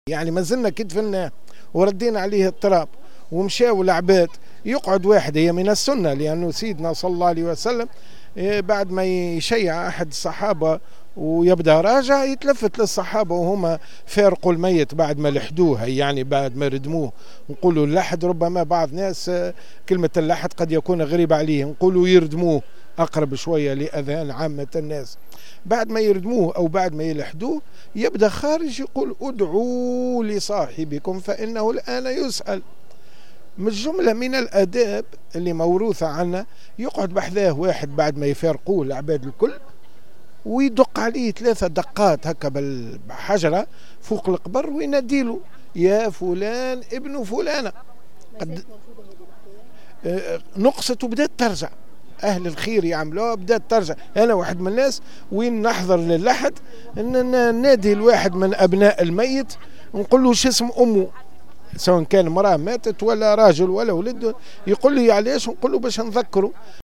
يعني ما زلنا كتفنا وردينا عليه التراب ومشاو العباد. يقعد واحد، هي من السنة، لأنه سيدنا صلى الله عليه وسلم بعد ما يشيع أحد الصحابة ويبدأ راجع يتلفت للصحابة وهما فارقوا الميت بعد ما لحدوه، يعني بعد ما ردموه. نقولوا اللحد، ربما بعض ناس كلمة اللحد قد يكون غريب عليه، نقولوا يردموه أقرب شوية لأذهان عامة الناس. بعد ما يردموه أو بعد ما يلحدوه يبدأ خارج يقول ادعوا لصاحبكم فإنه الآن يسأل. من جملة من الآداب اللي موروثة عنا، يقعد بحذاه واحد بعد ما يفارقوه العباد الكل ويدق عليه 3 دقات هكا بالحجرة فوق القبر ويناديله يا فلان ابن فلانة. قد نقصت وبدأت ترجع، أهل الخير يعملوها بدأت ترجع. أنا واحد من الناس وين نحضر للحد نادي الواحد من أبناء الميت نقول له شو اسم أمه، سواء كان مرأة ماتت ولا راجل ولا ولد، يقول لي علاش، نقول له باش نذكره